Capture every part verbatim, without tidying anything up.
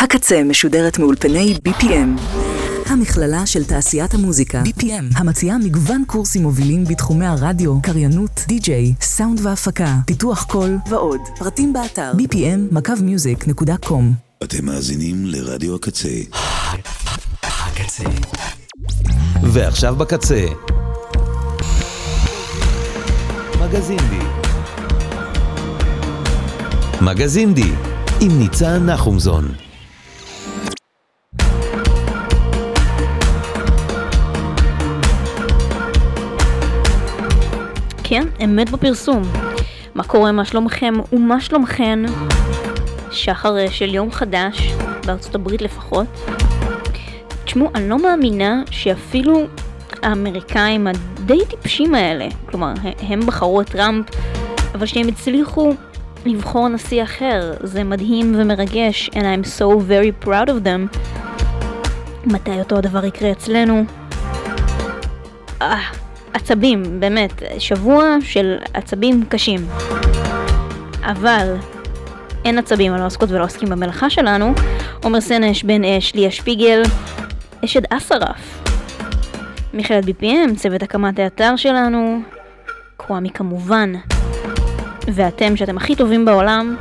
הקצה משודרת מאולפני בי פי אם. המכללה של תעשיית המוזיקה, בי פי אם, המציעה מגוון קורסים מובילים בתחומי הרדיו, קריינות, די-ג'יי, סאונד והפקה, פיתוח קול ועוד. פרטים באתר בי פי אם מקו מיוזיק נקודה קום. אתם מאזינים לרדיו הקצה. הקצה. ועכשיו בקצה. מגזין די. מגזין די עם ניצן נחומזון. כן, אמת בפרסום. מה קורה, מה שלומכם ומה שלומכן? שחר של יום חדש, בארצות הברית לפחות. תשמעו, אני לא מאמינה שאפילו האמריקאים הדי טיפשים האלה, כלומר, הם בחרו את טראמפ, אבל שהם הצליחו לבחור נשיא אחר. זה מדהים ומרגש, and I'm so very proud of them. מתי אותו הדבר יקרה אצלנו? אה... עצבים, באמת, שבוע של עצבים קשים. אבל אין עצבים על העוסקות ולא עוסקים במלאכה שלנו. עומר סנש, בן אש, ליה שפיגל, אשד אסרף, מיכאל בי פי אם, צוות הקמת האתר שלנו, קוואמי כמובן, ואתם שאתם הכי טובים בעולם.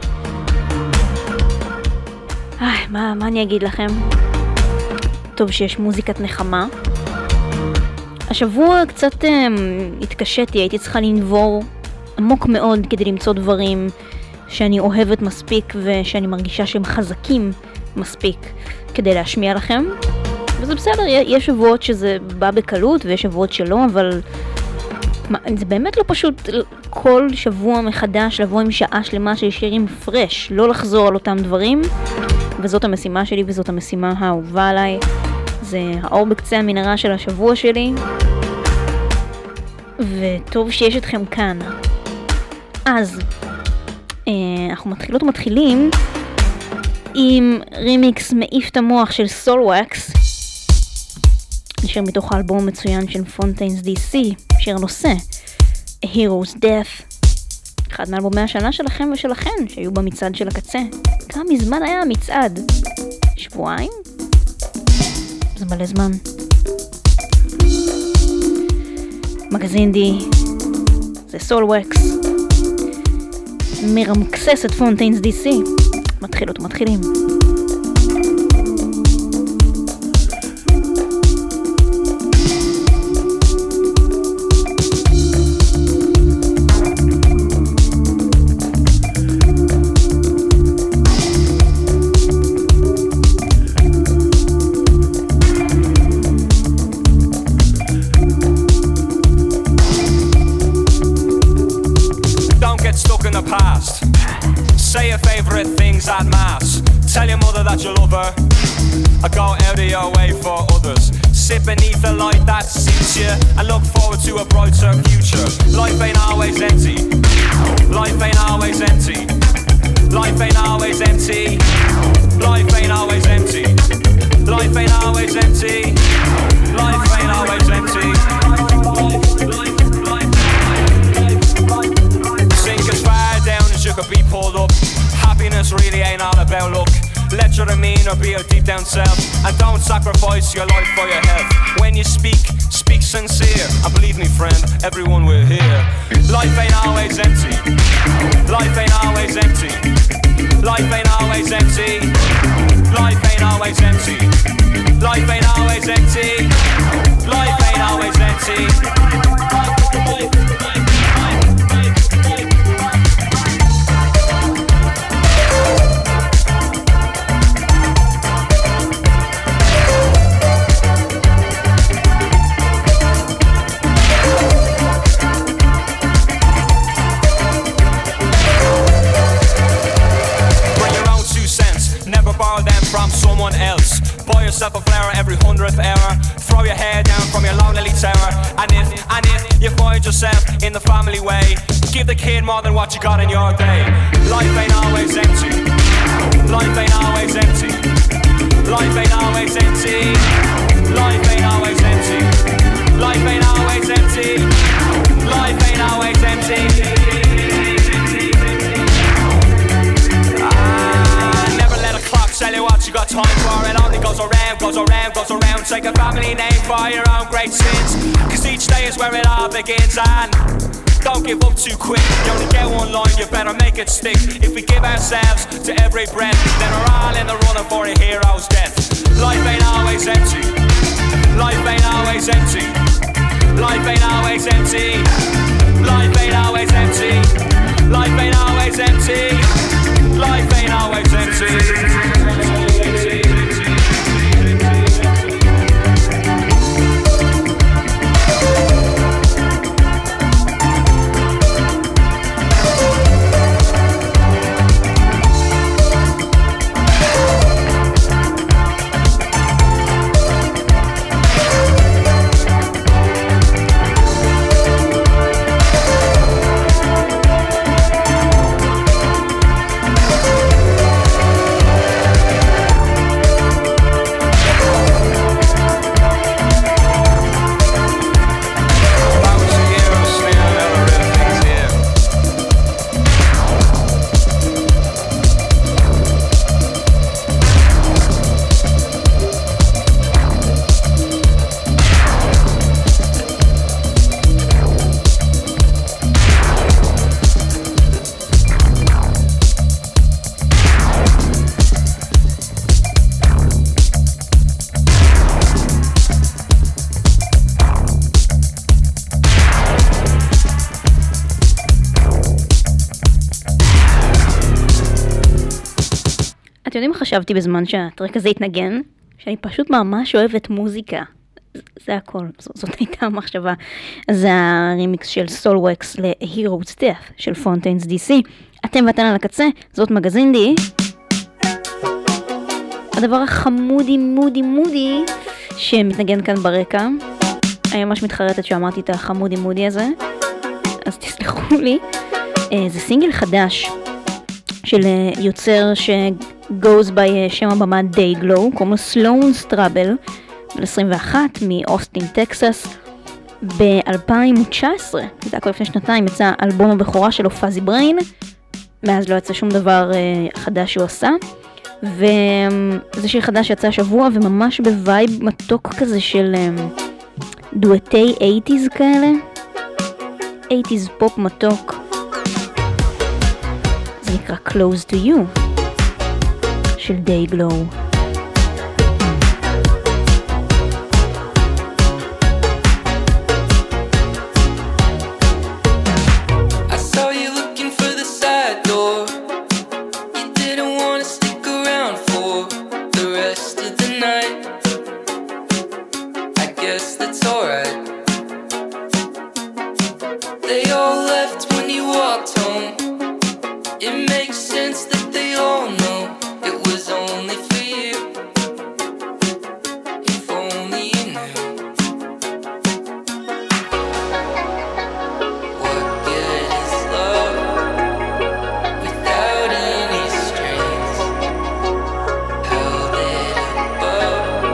איי, מה, מה אני אגיד לכם? טוב שיש מוזיקת נחמה. השבוע קצת um, התקשתי, הייתי צריכה לנבור עמוק מאוד כדי למצוא דברים שאני אוהבת מספיק ושאני מרגישה שהם חזקים מספיק כדי להשמיע לכם. וזה בסדר, יש שבועות שזה בא בקלות ויש שבועות שלא, אבל מה, זה באמת לא פשוט כל שבוע מחדש לבוא עם שעה שלמה של שירים פרש, לא לחזור על אותם דברים, וזאת המשימה שלי וזאת המשימה האהובה עליי. זה האור בקצה המנהרה של השבוע שלי, וטוב שיש אתכם כאן. אז אה, אנחנו מתחילות ומתחילים עם רימיקס מעיף את המוח של סולווקס, נשאר מתוך האלבום המצוין של פונטיינס די סי, שיר נושא A Hero's Death, אחד מאלבומי השנה שלכם ושלכן שהיו במצעד של הקצה. כמה מזמן היה המצעד? שבועיים? זה מלא זמן. מגזין די, זה סולווקס, מרמקסס את פונטיינס די סי. מתחילות ומתחילים. Say your favorite things at mass. Tell your mother that you love her. Or go out of your way for others. Sit beneath the light that suits you and look forward to a brighter future. Life ain't always empty. Life ain't always empty. Life ain't always empty. Life ain't always empty. Life ain't always empty. Life ain't always empty. Sink as far down as you could be pulled up. Happiness really ain't all about luck. Let your demeanor be your deep down self, and don't sacrifice your life for your health. When you speak, speak sincere, and believe me friend, everyone will hear. Life ain't always empty. Life ain't always empty. Life ain't always empty. Life ain't always empty. Life ain't always empty. Life ain't always empty. From someone else. Buy yourself a flower every hundredth hour. Throw your hair down from your lonely tower. And if, and if you find yourself in the family way, give the kid more than what you got in your day. Life ain't always empty. Life ain't always empty. Life ain't always empty. Life ain't always empty. Life ain't always empty. Life ain't always empty. Ah, never let a clock tell you what you got time for it, only goes around, goes around, goes around. Take a family name for your own great sins, cause each day is where it all begins. And don't give up too quick, you only get one line, you better make it stick. If we give ourselves to every breath, then we're all in the running for a hero's death. Life ain't always empty, life ain't always empty, life ain't always empty, life ain't always empty, life ain't always empty, life ain't always empty. אתם יודעים מה חשבתי בזמן שהטרק הזה התנגן? שאני פשוט ממש אוהבת מוזיקה. זה הכל, זאת הייתה המחשבה. זה הרימיקס של סולווקס ל-Hero's Death של פונטיינס די סי. אתם ואתן על הקצה, זאת מגזין די. הדבר החמודי מודי מודי שמתנגן כאן ברקע. אני ממש מתחרטת שאמרתי את החמודי מודי הזה, אז תסלחו לי. זה סינגל חדש של יוצר שגוז by שם הבמה דייגלו, קוראים לו סלון סטראבל, בן עשרים ואחת מאוסטין טקסס. ב-אלפיים תשע עשרה, זה הכל לפני שנתיים, יצא אלבום הבכורה שלו פאזי בריין. מאז לא יצא שום דבר uh, חדש שהוא עשה, וזה שיר חדש יצא השבוע וממש בווייב מתוק כזה של um, דואטי אייטיז כאלה, אייטיז פופ מתוק. זה נקרא Close to You של דייגלו. How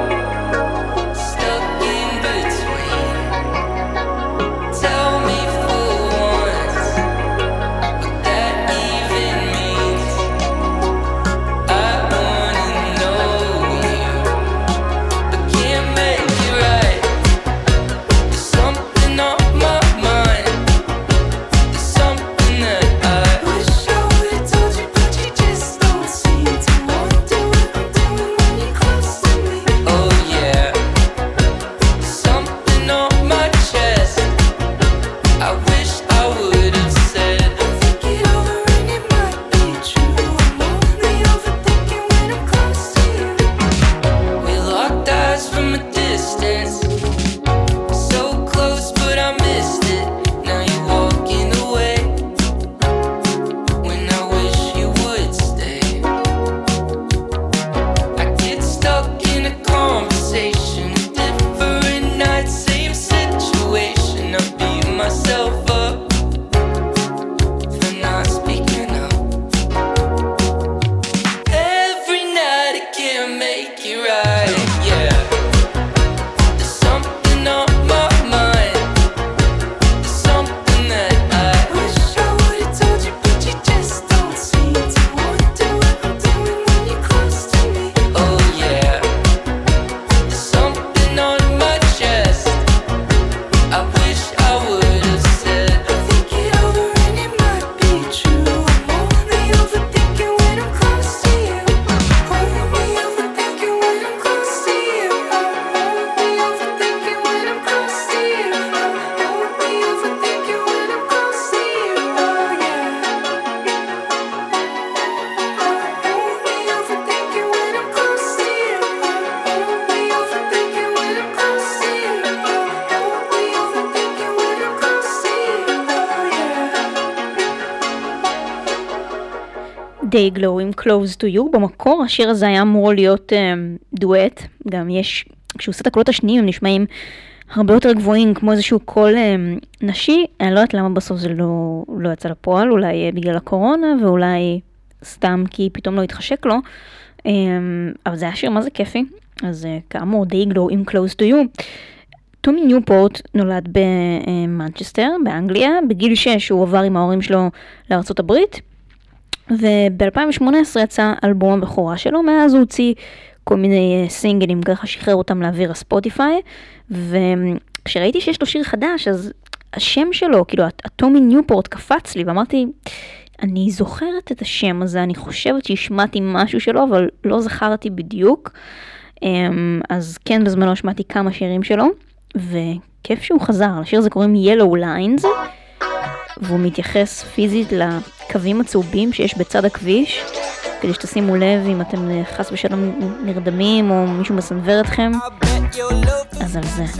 Day Glow עם Close to You. במקור השיר הזה היה אמור להיות um, דואט, גם יש, כשהוא עושה את הקולות השניים הם נשמעים הרבה יותר גבוהים, כמו איזשהו קול um, נשי. אני לא יודעת למה בסוף זה לא, לא יצא לפועל, אולי בגלל הקורונה ואולי סתם כי פתאום לא התחשק לו, um, אבל זה היה שיר מה זה כיפי. אז uh, כאמור Day Glow עם Close to You. טומי ניופורט נולד במנצ'סטר, באנגליה. בגיל שש הוא עבר עם ההורים שלו לארצות הברית, וב-אלפיים שמונה עשרה יצא אלבום הבכורה שלו. מאז הוא הוציא כל מיני סינגלים, ככה שחרר אותם לאוויר הספוטיפיי, וכשראיתי שיש לו שיר חדש, אז השם שלו, כאילו, הטומי ניופורט קפץ לי, ואמרתי, אני זוכרת את השם הזה, אני חושבת שהשמעתי משהו שלו, אבל לא זכרתי בדיוק. אז כן, בזמנו שמעתי כמה שירים שלו, וכיף שהוא חזר. לשיר הזה קוראים Yellow Lines, והוא מתייחס פיזית לקווים הצהובים שיש בצד הכביש, כדי שתשימו לב אם אתם חס ושלום נרדמים או מישהו מסנבר אתכם. אז על זה.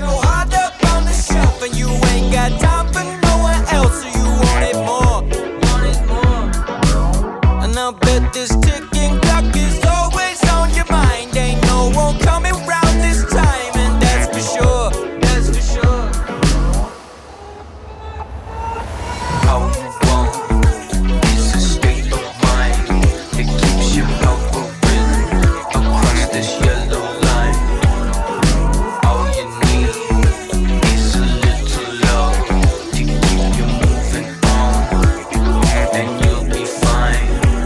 And I bet this ticking clock is always on your mind. Ain't no one coming round this time, and that's for sure, that's for sure. All you want is a state of mind that keeps you hovering across this yellow line. All you need is a little love to keep you moving on, and you'll be fine.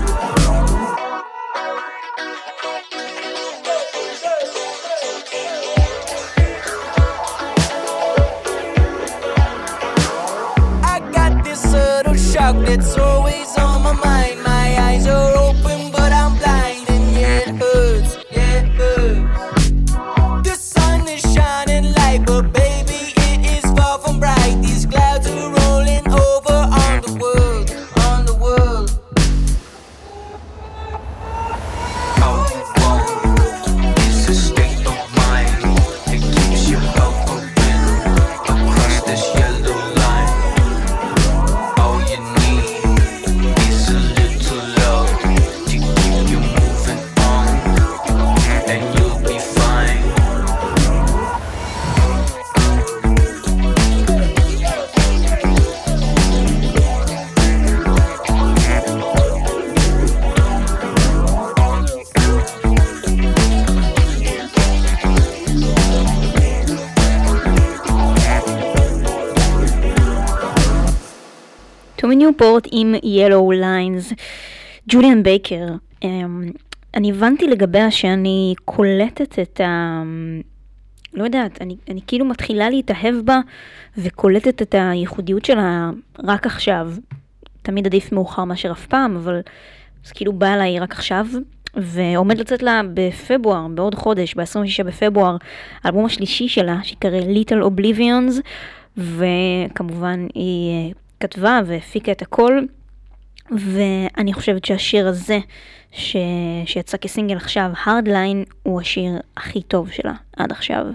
It's always on my mind. My eyes are open, but I'm blind, and yeah, it hurts. Yeah, it hurts. The sun is shining light, but baby, it is far from bright. These clouds are rolling over on the world, on the world. All you want is a state of mind that keeps you hovering across this yellow line. All you need is a little love to keep you moving on, and you'll be fine. טומי ניופורט עם Yellow Lines. ג'וליאן בייקר, אני הבנתי לגביה שאני קולטת את ה... לא יודעת, אני, אני כאילו מתחילה להתאהב בה וקולטת את הייחודיות שלה רק עכשיו. תמיד עדיף מאוחר מאשר אף פעם, אבל זה כאילו בא אליי רק עכשיו, ועומד לצאת לה בפברואר, בעוד חודש, ב-עשרים ושישה בפברואר, האלבום השלישי שלה, שקרא Little Oblivions, וכמובן היא כתבה והפיקה את הכל, ואני חושבת שהשיר הזה ש... שיצא כסינגל עכשיו, Hardline, הוא השיר הכי טוב שלה עד עכשיו.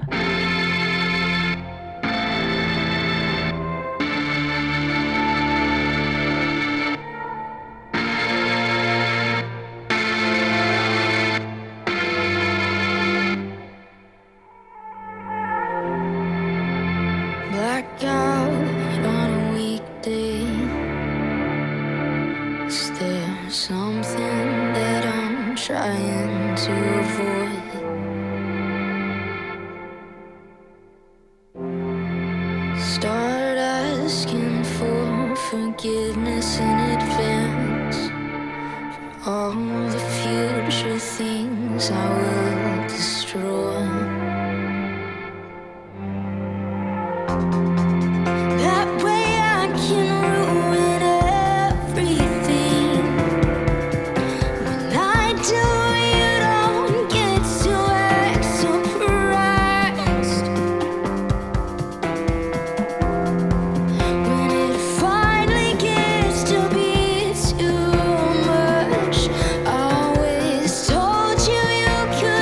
Blackout on a weekday. Is there something that I'm trying to avoid? Start asking for forgiveness in advance for all the future things I will destroy. That way I can ruin everything. When I do, you don't get to act surprised. When it finally gets to be too much, I always told you you could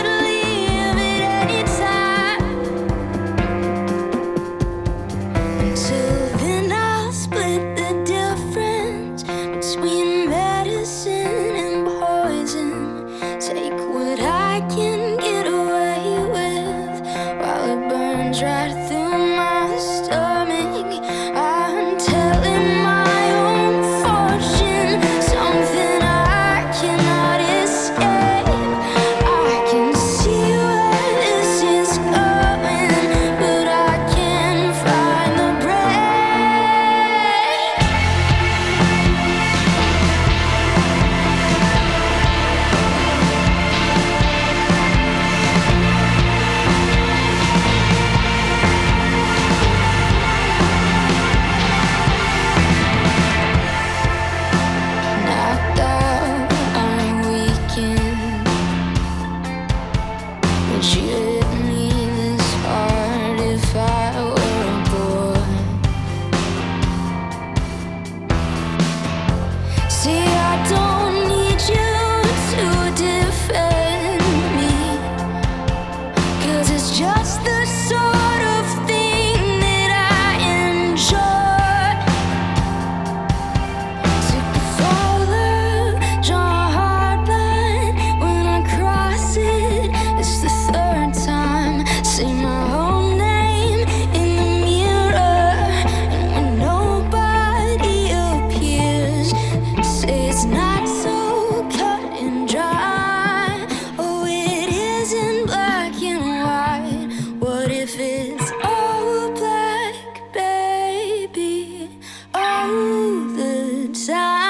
Would you hit me this hard if I were a boy? See, I don't need you to defend me, 'cause it's just the sort of thing that I enjoy. Took the father, draw a hard line. When I cross it, it's the third time. Say my own name in the mirror, and when nobody appears, say it's not so cut and dry. Oh, it isn't black and white. What if it's all black, baby, all the time?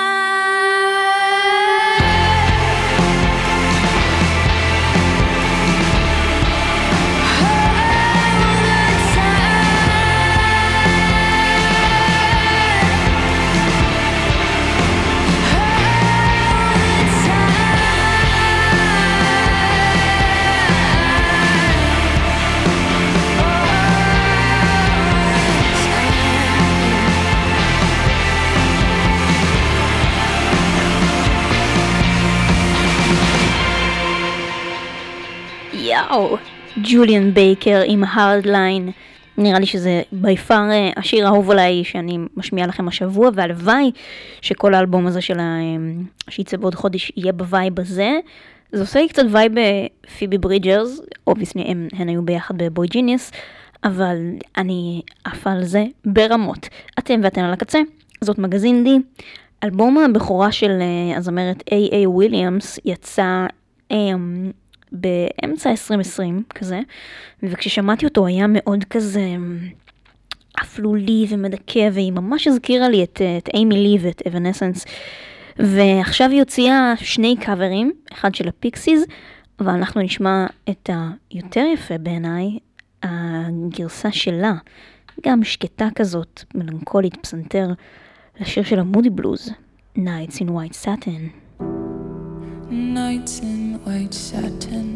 יאו, ג'וליאן בייקר עם Hardline. נראה לי שזה ביפר השיר האהוב עליי שאני משמיעה לכם השבוע, והלוואי שכל האלבום הזה שלה שיצא בעוד חודש יהיה בווייב הזה. זה עושה לי קצת וייב פיבי ברידג'רס, אובייסלי הן, הן היו ביחד בבוי ג'יניוס, אבל אני עפה על זה ברמות. אתם ואתן על הקצה, זאת מגזין די. אלבום הבכורה של הזמרת איי איי וויליאמס יצא אמ, באמצע עשרים עשרים כזה, וכששמעתי אותו היה מאוד כזה אפלולי ומדכא, והיא ממש הזכירה לי את, את אימי לי ואת אבנסנס, ועכשיו היא הוציאה שני קאברים, אחד של הפיקסיז, ואנחנו נשמע את היותר יפה בעיניי, הגרסה שלה, גם שקטה כזאת, מלנכולית, פסנתר, לשיר של המודי בלוז, Nights in White Satin. Nights in white satin,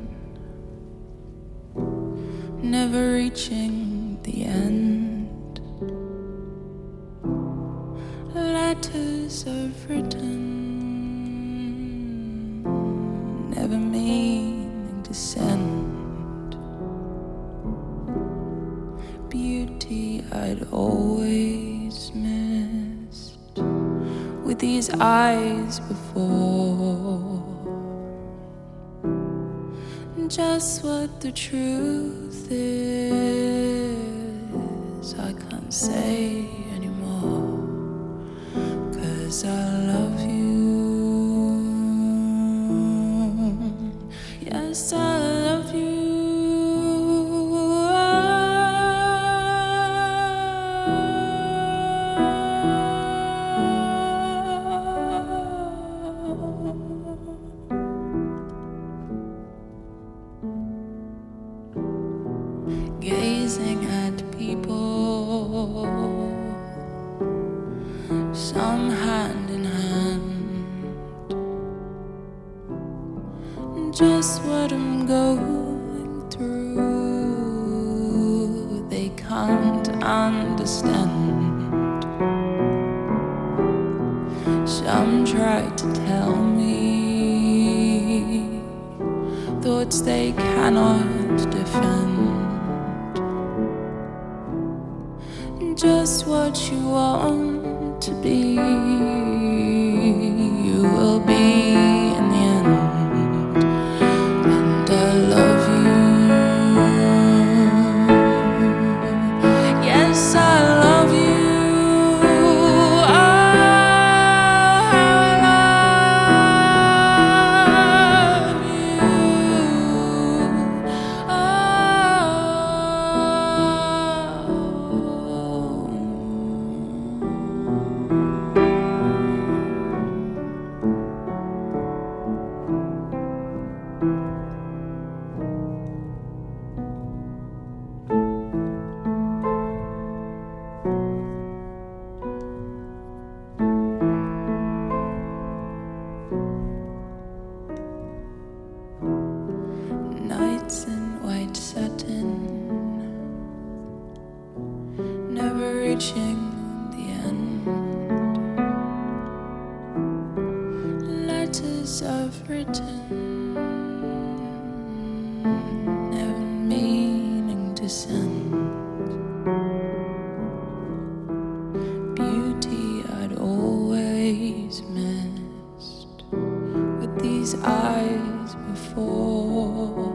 never reaching the end. Letters I've written, never meaning to send. Beauty I'd always missed with these eyes before. Just what the truth is, I can't say anymore, 'cause I love you. Yes, I love you. Gazing at people, some hand in hand, just what I'm going through, they can't understand. Some try to tell me thoughts they cannot defend. Just what you want to be, you will be in the end. And I love you. Yes, I love you. I love you. Oh. descend. Beauty I'd always missed with these eyes before.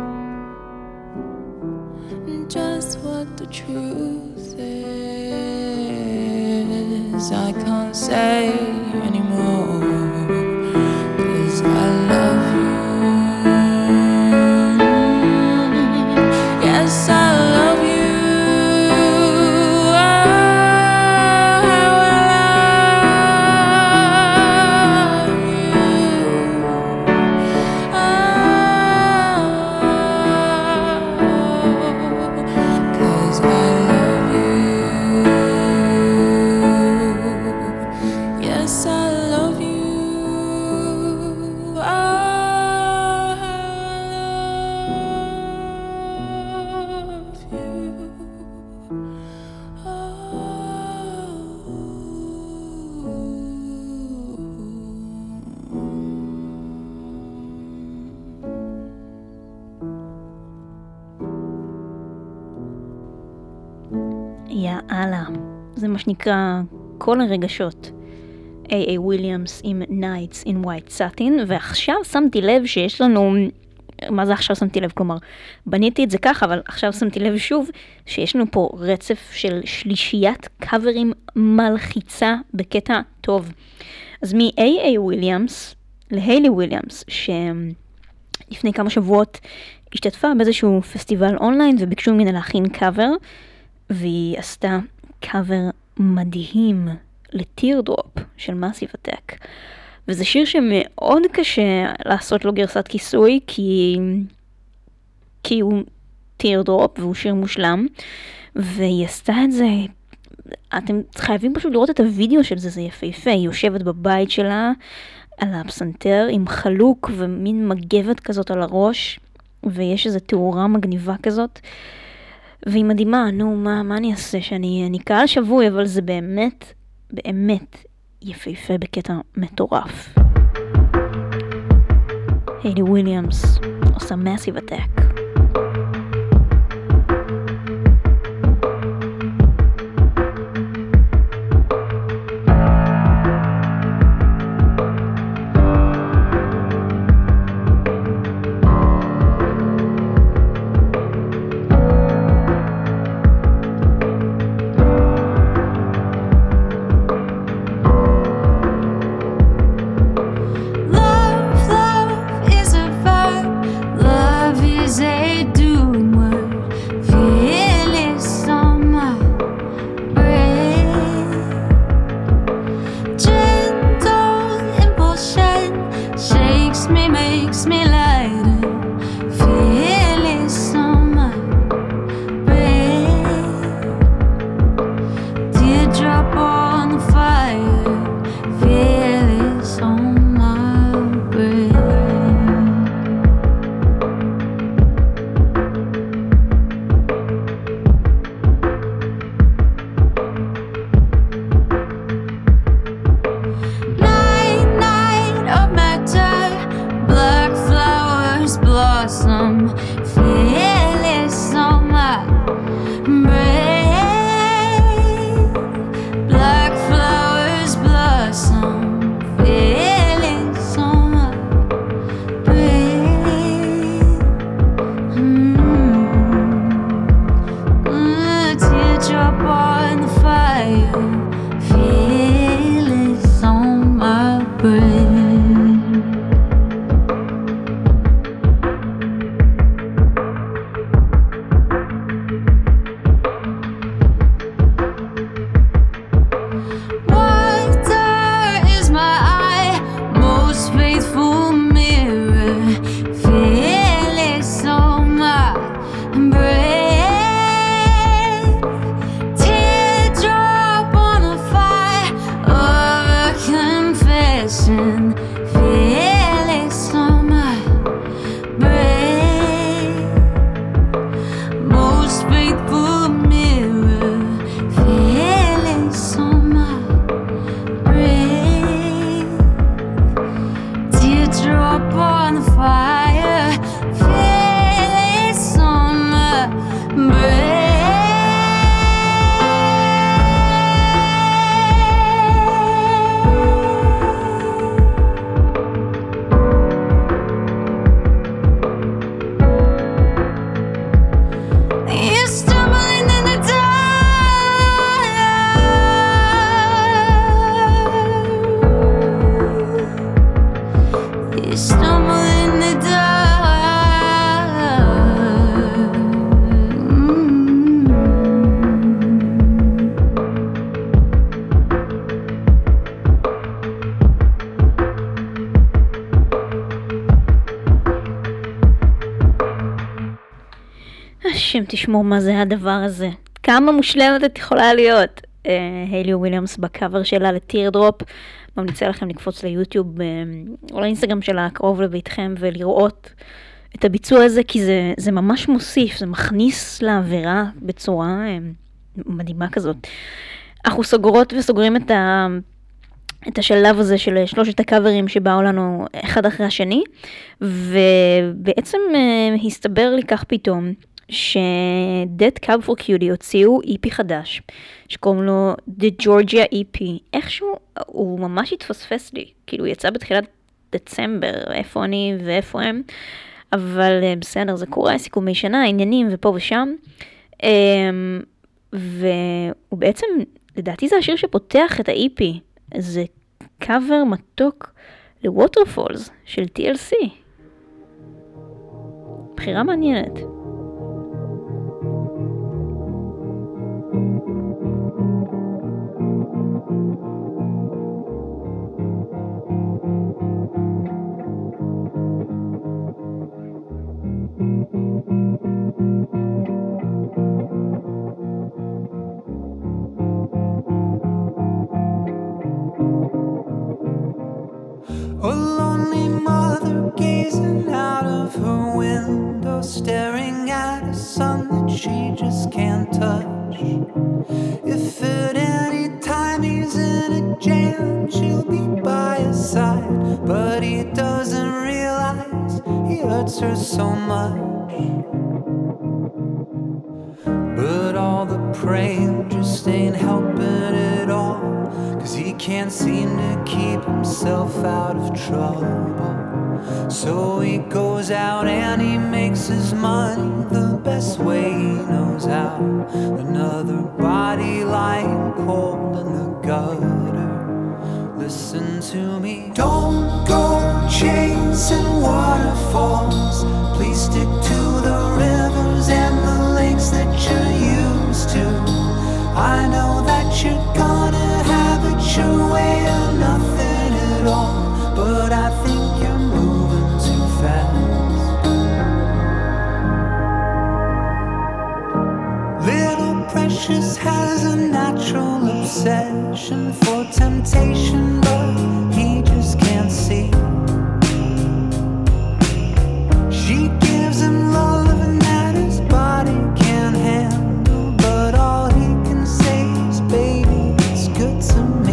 And just what the truth is, I can't say anymore. 'Cause I love you. Yes, I love you. יאללה, זה מה שנקרא כל הרגשות. איי איי וויליאמס עם Nights in White Satin, ועכשיו שמתי לב שיש לנו, מה זה עכשיו שמתי לב? כלומר, בניתי את זה ככה, אבל עכשיו שמתי לב שוב, שיש לנו פה רצף של שלישיית קאברים מלחיצה בקטע טוב. אז מ-איי איי וויליאמס להיילי וויליאמס, שלפני כמה שבועות השתתפה באיזשהו פסטיבל אונליין, וביקשו ממנה להכין קאבר, והיא עשתה קאבר מדהים לטירדרופ של מאסיב אטק. וזה שיר שמאוד קשה לעשות לו גרסת כיסוי, כי, כי הוא טירדרופ והוא שיר מושלם, והיא עשתה את זה, אתם חייבים פשוט לראות את הוידאו של זה, זה יפהפה. היא יושבת בבית שלה על הפסנתר עם חלוק ומין מגבת כזאת על הראש, ויש איזו תאורה מגניבה כזאת, והיא מדהימה. נו, מה, מה אני אעשה? שאני אני קהל שבוי, אבל זה באמת, באמת יפהפה בקטע מטורף. היילי וויליאמס עושה מאסיב אטק. Is a השם תשמור מה זה הדבר הזה. כמה מושלמת את יכולה להיות. היילי וויליאמס בקאבר שלה לטירדרופ. ממליצה לכם לקפוץ ליוטיוב או לאינסטגרם שלה קרוב לביתכם ולראות את הביצוע הזה, כי זה, זה ממש מוסיף, זה מכניס לעבירה בצורה מדהימה כזאת. אנחנו סוגרות וסוגרים את, ה, את השלב הזה של שלושת הקאברים שבאו לנו אחד אחרי השני, ובעצם הסתבר לי כך פתאום, ש-Dead Cab for Cutie הוציאו E P חדש, שקוראים לו The Georgia E P. איכשהו הוא ממש התפספס לי, כאילו הוא יצא בתחילת דצמבר, איפה אני ואיפה הם, אבל בסדר, זה קורה, סיכומי שנה, עניינים ופה ושם, והוא בעצם, לדעתי זה השיר שפותח את ה-E P, זה קאבר מתוק ל-Waterfalls של T L C. בחירה מעניינת. A lonely mother gazing out of her window, staring at a sun that she just can't touch. If at any time he's in a jam, she'll be by his side, but he doesn't realize he hurts her so much. But all the praying just ain't helping at all, 'cause he can't seem to keep himself out of trouble. So he goes out and he makes his money the best way he knows how. Another body lying cold in the gutter. Listen to me. Don't go chasing waterfalls. Please stick to the rivers and the lakes that you're used to. I know that you're gonna have it your way or nothing at all, but I think you're moving too fast. Little Precious has a natural obsession for temptation, but he just can't see. She gives him love and that his body can't handle, but all he can say is, baby, it's good to me.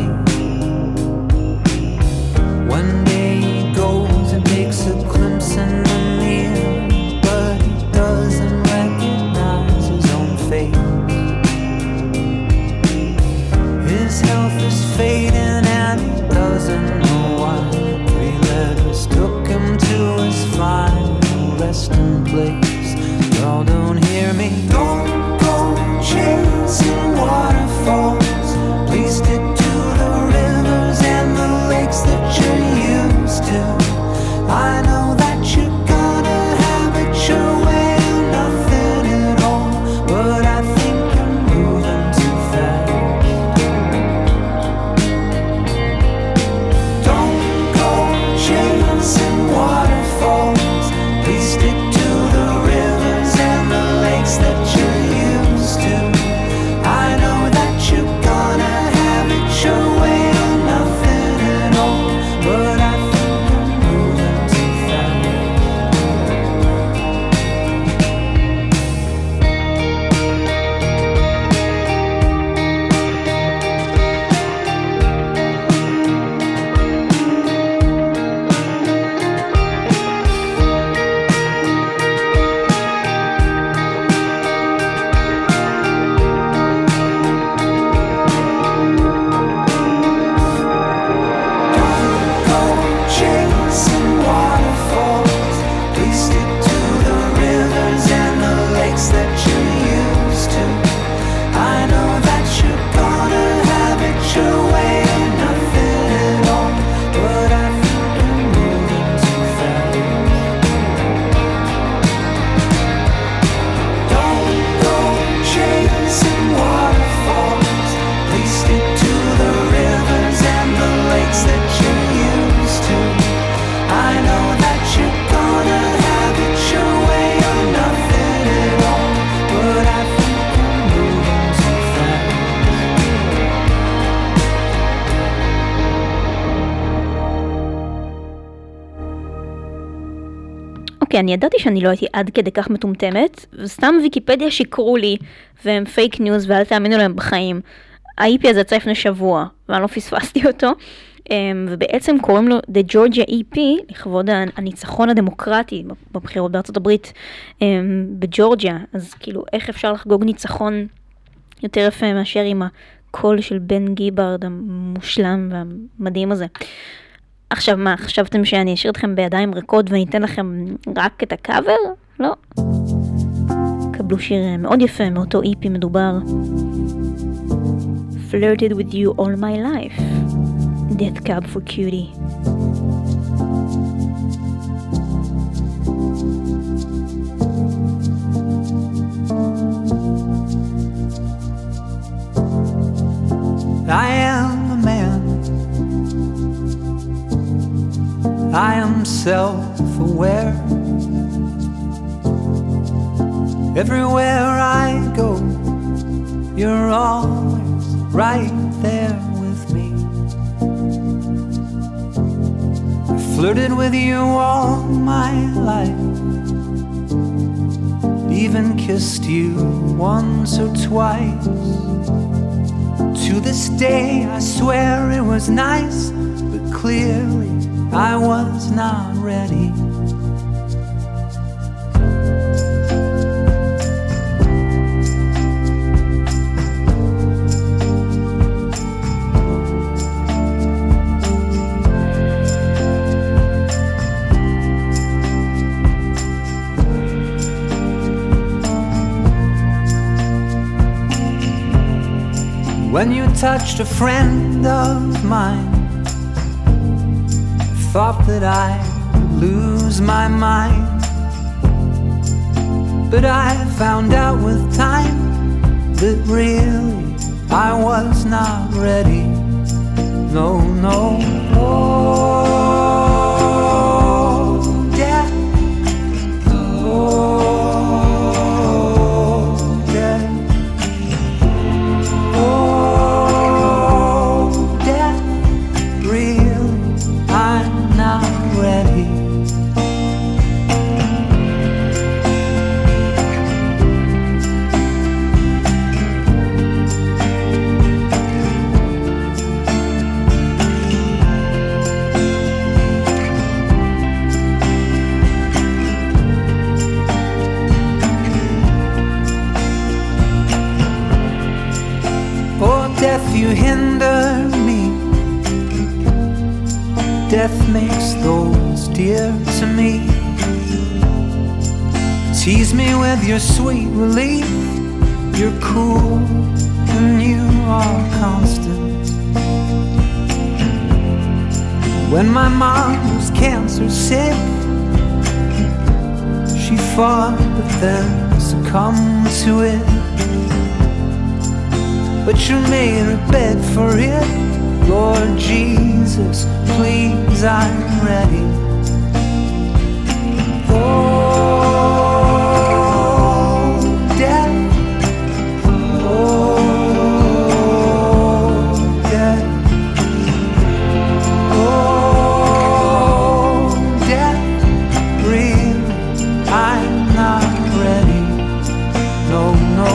One day he goes and takes a glimpse in the mirror, but he doesn't recognize his own face. His health is fading and he doesn't know why. Three letters took him to his final resting place. Y'all don't hear me. Don't go chasing waterfalls. Please stick to the rivers and the lakes that you're used to. I know that you're gonna have it your way or nothing at all, but I think you're moving too fast. Don't go chasing waterfalls. Please stick to the rivers and the lakes that you אוקיי, אני ידעתי שאני לא הייתי עד כדי כך מטומטמת, וסתם ויקיפדיה שיקרו לי, והם פייק ניוז, ואל תאמינו להם בחיים. ה-אי פי הזה יצא לפני שבוע, ואני לא פספסתי אותו, ובעצם קוראים לו The Georgia אי פי, לכבוד הניצחון הדמוקרטי בבחירות בארצות הברית בג'ורג'יה. אז כאילו, איך אפשר לחגוג ניצחון יותר יפה מאשר עם הקול של בן גיברד המושלם והמדהים הזה. עכשיו מה, חשבתם שאני אשאיר אתכם בידיים ריקות ואני אתן לכם רק את הקאבר? לא. קבלו שיר מאוד יפה מאותו אי פי מדובר. Flirted with you all my life. Death Cab for Cutie. I am a man. I am self-aware. Everywhere I go, you're always right there with me. I flirted with you all my life, even kissed you once or twice. To this day I swear it was nice, but clearly I was not ready. When you touched a friend of mine, I thought that I'd lose my mind. But I found out with time that really I was not ready. No, no, oh, death, oh. You hinder me. Death makes those dear to me. Tease me with your sweet relief. You're cool and you are constant. When my mom was cancer sick, she fought but then succumbed to it. But you made a bed for it. Lord Jesus, please, I'm ready. Oh, death. Oh, death. Oh, death. Really, I'm not ready. No, no.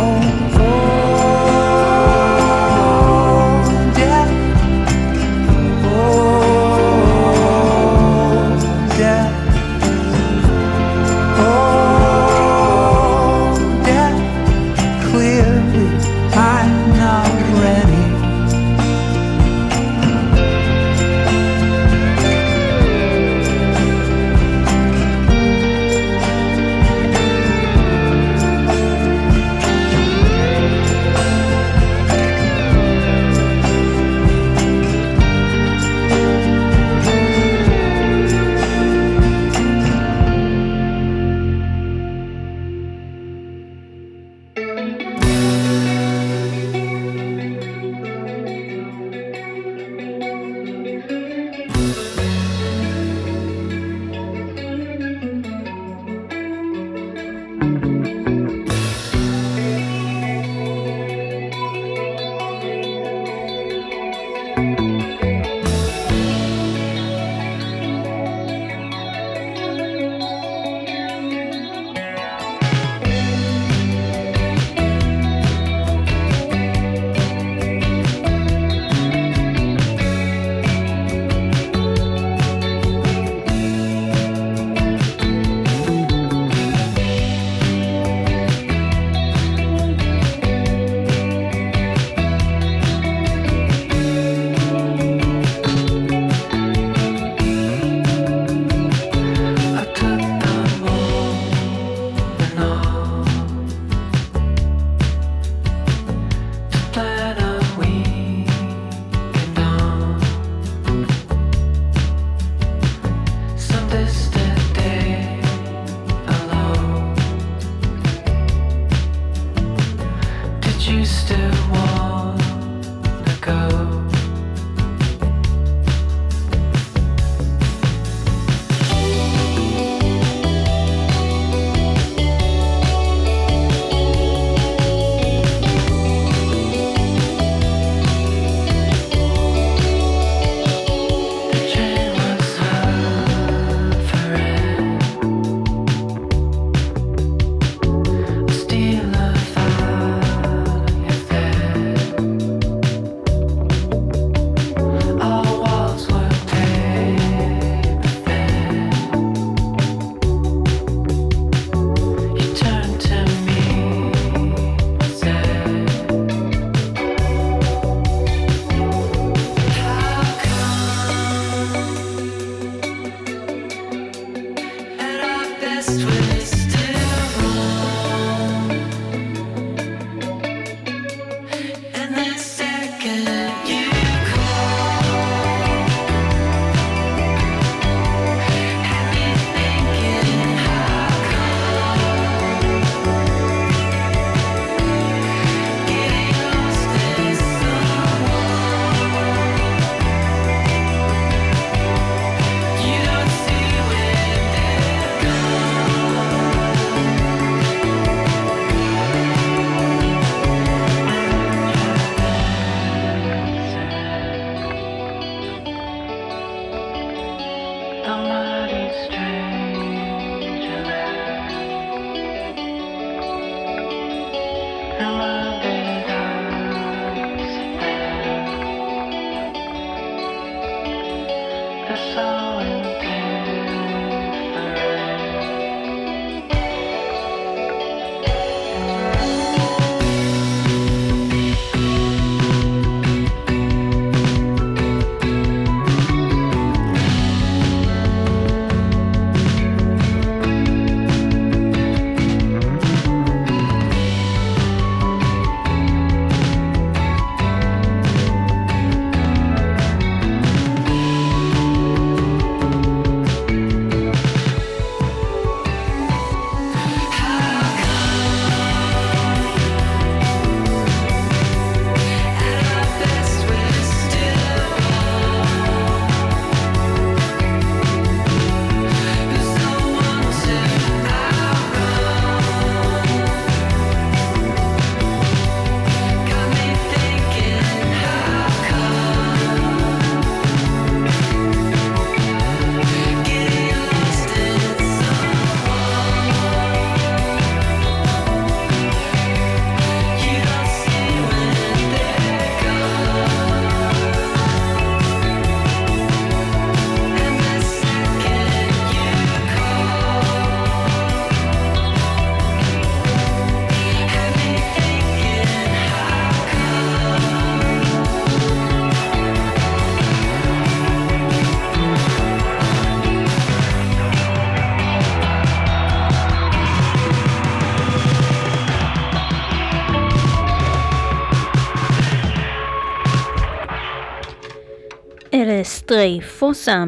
סטריי פוסה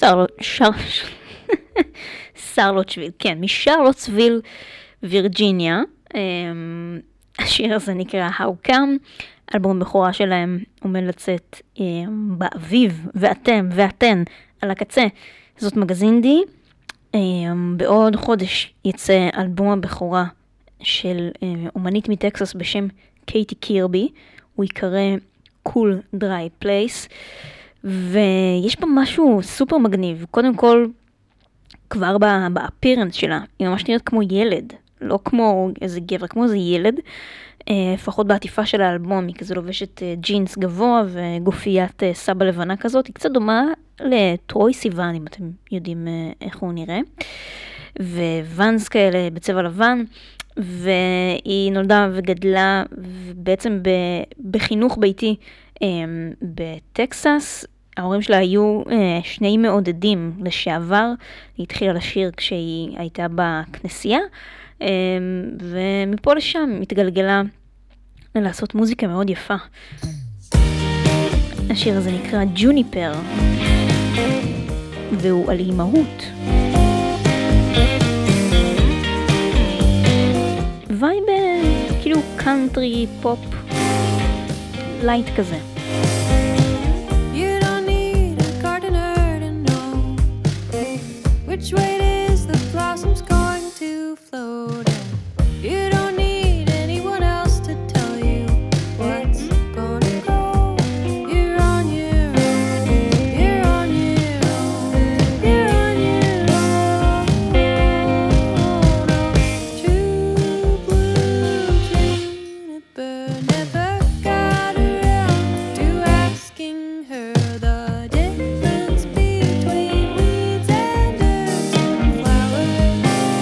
משרלוטסוויל, כן, משרלוטסוויל, וירג'יניה. השיר הזה נקרא How Come, אלבום בכורה שלהם עומד לצאת באביב, ואתם ואתן על הקצה. זאת מגזינדי. בעוד חודש יצא אלבום הבכורה של אומנית מטקסס בשם קייטי קירבי, הוא יקרא Cool Dry Place, ויש בה משהו סופר מגניב. קודם כל, כבר באפירנס שלה, היא ממש נראית כמו ילד, לא כמו איזה גבר, כמו איזה ילד, לפחות בעטיפה של האלבום, היא כזה לובשת ג'ינס גבוה וגופיית סבא לבנה כזאת, היא קצת דומה לטרוי סיוון, אם אתם יודעים איך הוא נראה, וואנס כאלה בצבע לבן, והיא נולדה וגדלה בעצם בחינוך ביתי בטקסס. ההורים שלה היו שני מעודדים לשעבר, היא התחילה לשיר כשהיא הייתה בכנסייה, ומפה לשם מתגלגלה לעשות מוזיקה מאוד יפה. השיר הזה נקרא ג'וניפר, והוא על אימהות. וייב כאילו קאנטרי פופ לייט כזה. You don't need a gardener to know which way it is the blossom's going to float. You don't need anyone else to tell you what's gonna go. You're on your own. You're on your own. You're on your own. True blue juniper never got around to asking her the difference between weeds and dirt and flowers.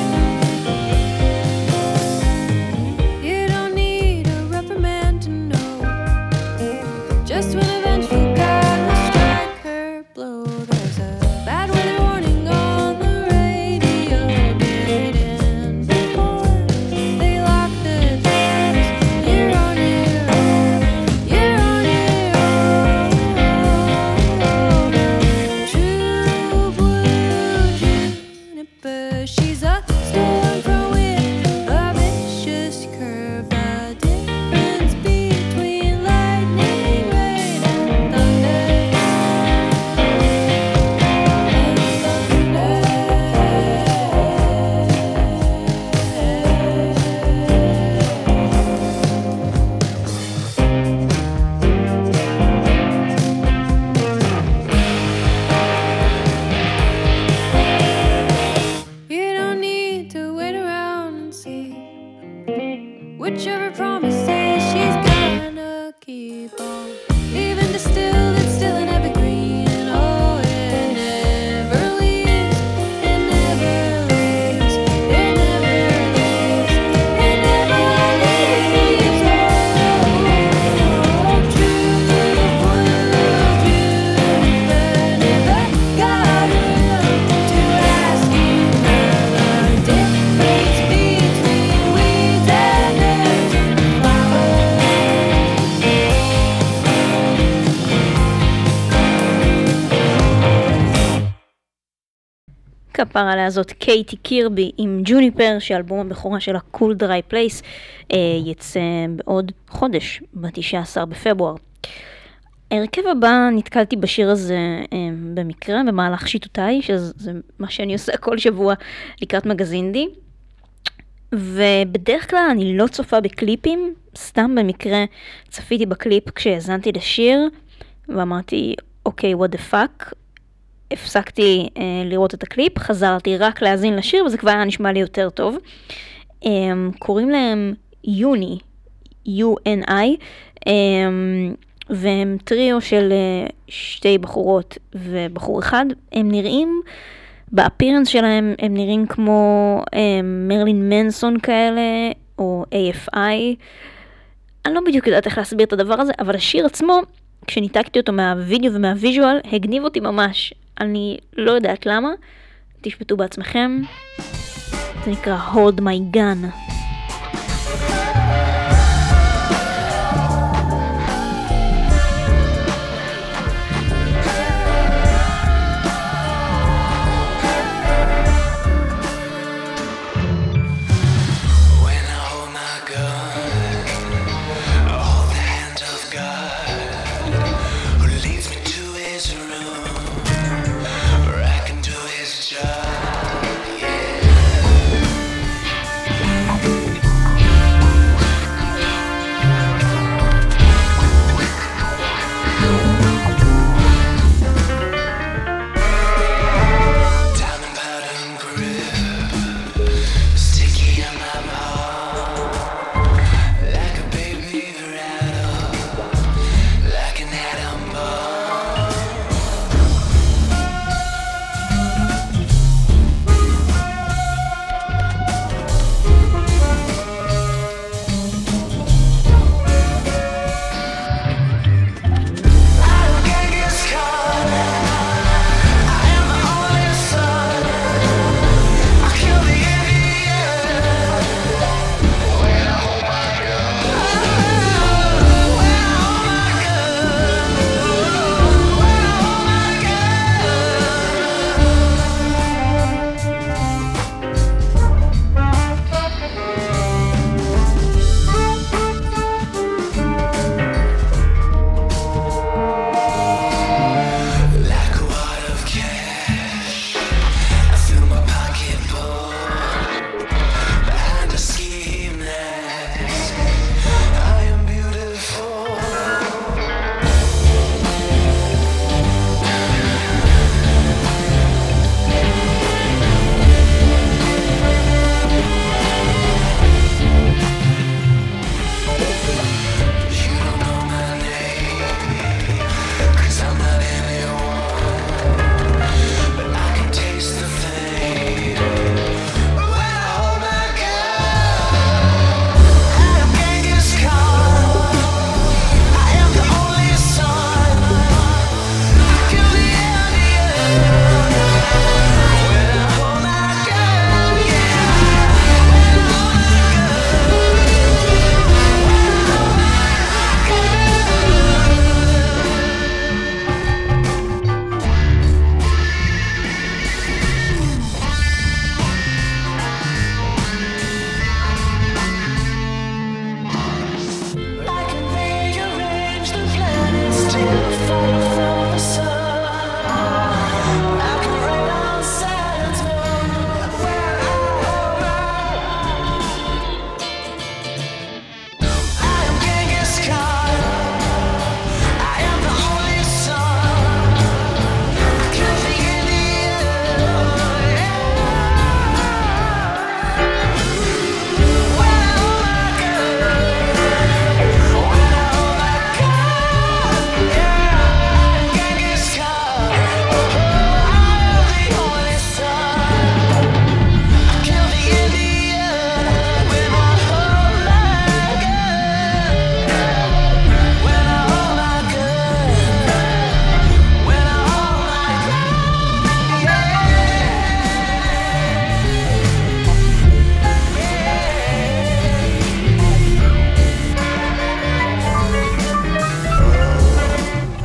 You don't need a reprimand to know just when a vengeful God will strike her blow. There's a bad weather warning on the radio, did it end before they lock the doors? You're on your own. You're on your own. True blue juniper, she's a storm from with a vicious curve, the difference between lightning, rain, and thunder. You don't need to wait around and see whichever promises she's gonna keep on. Even distilled, it's still an evergreen. And oh, it never leaves. It never leaves. It never leaves. It never leaves. Oh, true blue juniper never got around to asking her the difference between weeds and dirt and flowers. כפרה עליה זאת קייטי קירבי עם ג'וניפר, שאלבום הבכורה של ה-Cool Dry Place אה, יצא בעוד חודש, ב-תשעה עשר בפברואר. הרכב הבא נתקלתי בשיר הזה אה, במקרה, במהלך שיטותיי, שזה מה שאני עושה כל שבוע לקראת מגזינדי. ובדרך כלל אני לא צופה בקליפים, סתם במקרה צפיתי בקליפ כשהזנתי לשיר, ואמרתי, אוקיי, what the fuck? הפסקתי אה, לראות את הקליפ, חזרתי רק להאזין לשיר, וזה כבר היה נשמע לי יותר טוב. אה, קוראים להם יוני, יו אן איי, אה, והם טריו של אה, שתי בחורות ובחור אחד. הם נראים, באפירנס שלהם, הם נראים כמו אה, מרלין מנסון כאלה, או איי אף איי. אני לא בדיוק יודעת איך להסביר את הדבר הזה, אבל השיר עצמו, כשניתקתי אותו מהווידאו ומהוויז'ואל, הגניב אותי ממש. אני לא יודעת למה, תשפטו בעצמכם. זה נקרא Hold My Gun. True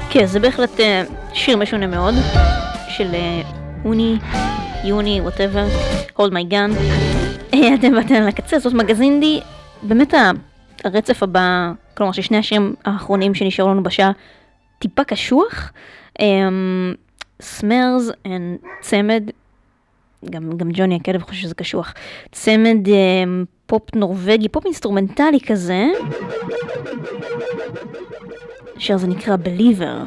כן, זה בהחלט שיר משונה מאוד, של אוני, יוני, whatever, hold my gun. אתם ואתן לקצה, זאת מגזינדי, באמת הרצף הבא, כלומר ששני השירים האחרונים שנשארו לנו בשעה, טיפה קשוח. סמרס, צמד, גם, גם ג'וני הכלב חושב שזה קשוח, צמד פופ נורווגי, פופ אינסטרומנטלי כזה, אשר זה נקרא Believer.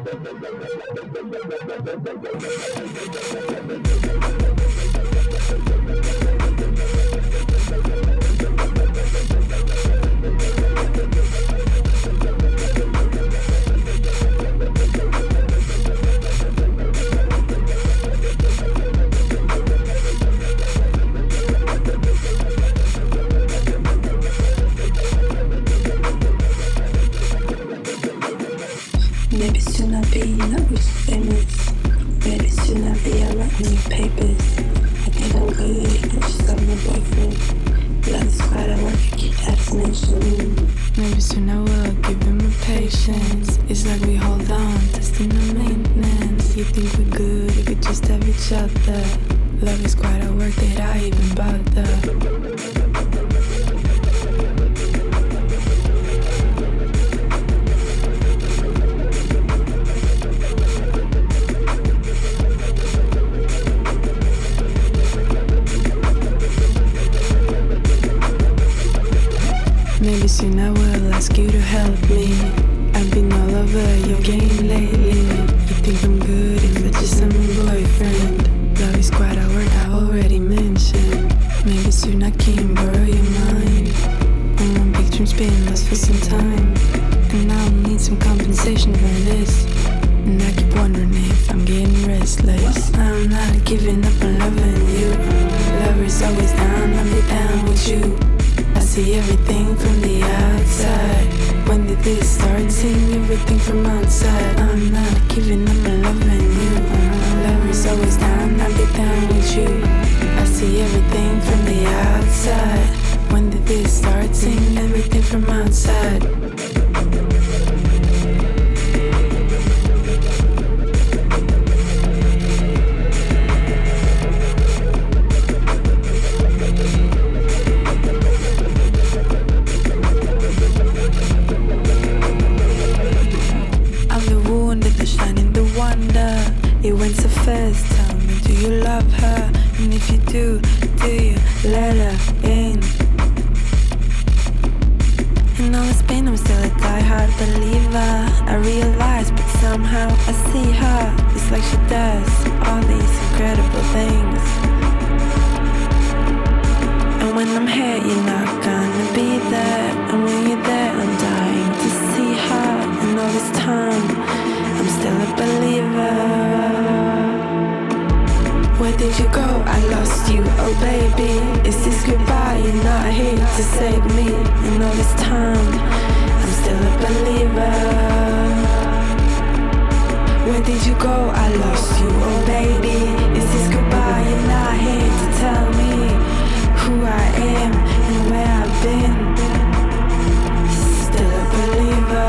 Maybe soon I'll be not rich famous. Maybe soon I'll be a lot new papers. I think I'm good, I just got my boyfriend. Love is quite a work, I keep abstination. Maybe soon I will give him a patience. It's like we hold on, testing the maintenance. You think we're good if we just have each other. Love is quite a work that I even bother. Maybe soon I will ask you to help me. I've been all over your game lately. You think I'm good if I just am a boyfriend. Love is quite a word I already mentioned. Maybe soon I can borrow your mind. On my big dream's been lost for some time, and I'll need some compensation for this. And I keep wondering if I'm getting restless. I'm not giving up on loving you. Love is always down, I'll be down with you. I see everything from the outside. When did this start? Seeing everything from outside. I'm not giving up on loving you. Love is always down, I'll be down with you. I see everything from the outside. When did this start? Seeing everything from outside. It went so fast, tell me, do you love her? And if you do, do you let her in? In all this pain, I'm still a die-hard believer. I realize, but somehow I see her. It's like she does all these incredible things. And when I'm here, you're not gonna be there. And when you're there, I'm dying to see her. And all this time, I'm still a believer. Where did you go? I lost you, oh baby. Is this goodbye? You're not here to save me. And all this time, I'm still a believer. Where did you go? I lost you, oh baby. Is this goodbye? You're not here to tell me who I am and where I've been. Still a believer.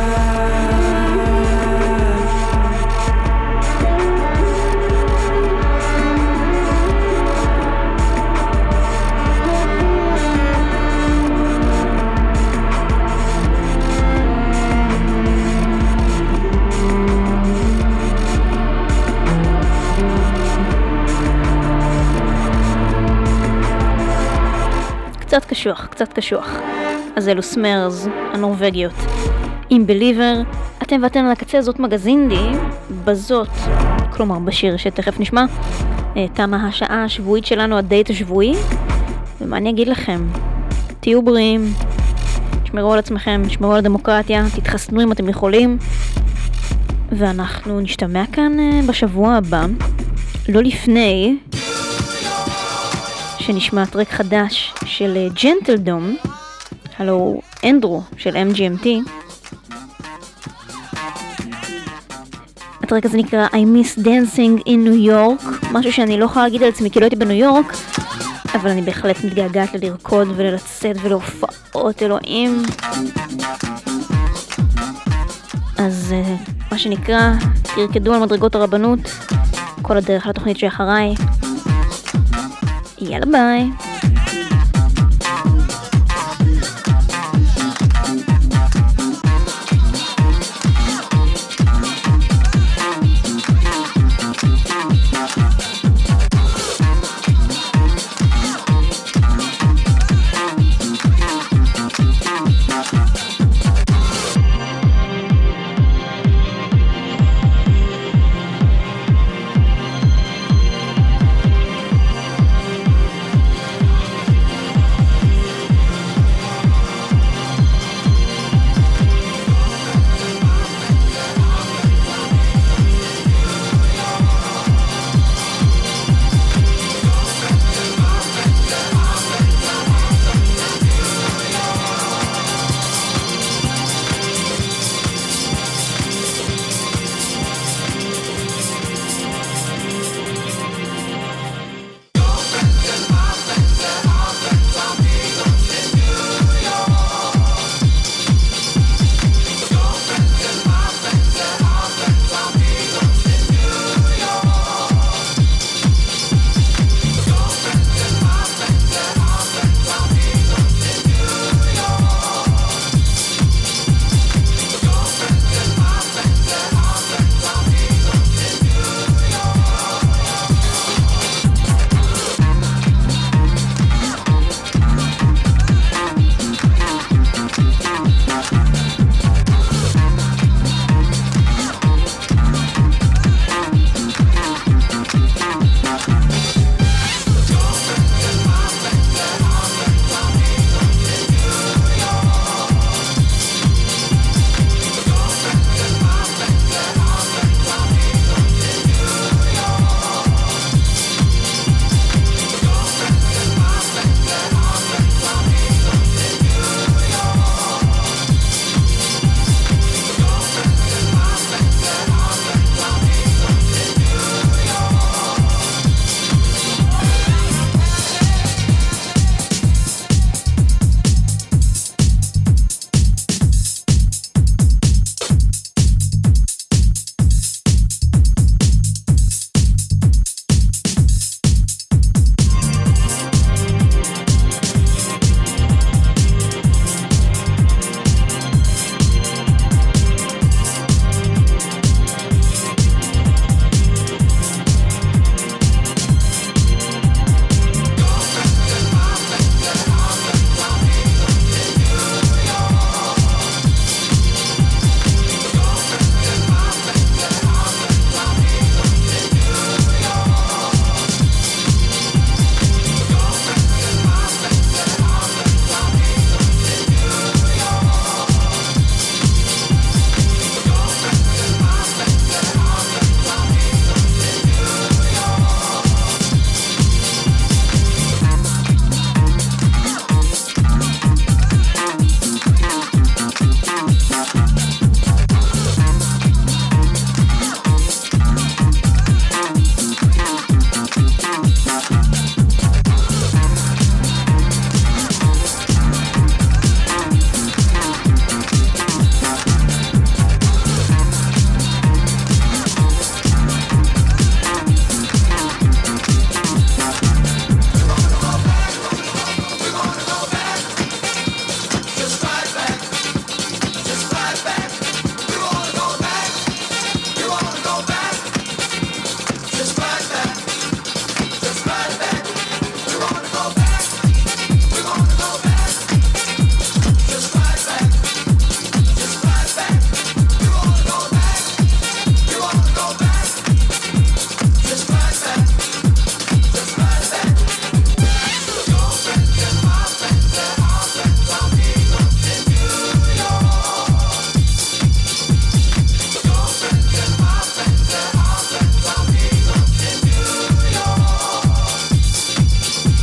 קצת קשוח, קצת קשוח. אז אלו סמרס, הנורווגיות. עם Believer, אתם ואתן על הקצה, זאת מגזינדי, בזאת, כלומר בשיר שתכף נשמע, תמה השעה השבועית שלנו, הדייט השבועי, ומה אני אגיד לכם? תהיו בריאים, תשמרו על עצמכם, תשמרו על הדמוקרטיה, תתחסנו אם אתם יכולים, ואנחנו נשתמע כאן בשבוע הבא, לא לפני שנשמע טרק חדש של ג'נטלדום, הלו אנדרו של אם ג'י אם טי. הטרק הזה נקרא I Miss Dancing in New York, משהו שאני לא יכולה להגיד על עצמי כי לא הייתי בניו יורק, אבל אני בהחלט מתגעגעת ללרקוד ולצאת ולהופעות, אלוהים. אז מה שנקרא, תרקדו על מדרגות הרבנות, כל הדרך לתוכנית שאחריי. יאללה ביי.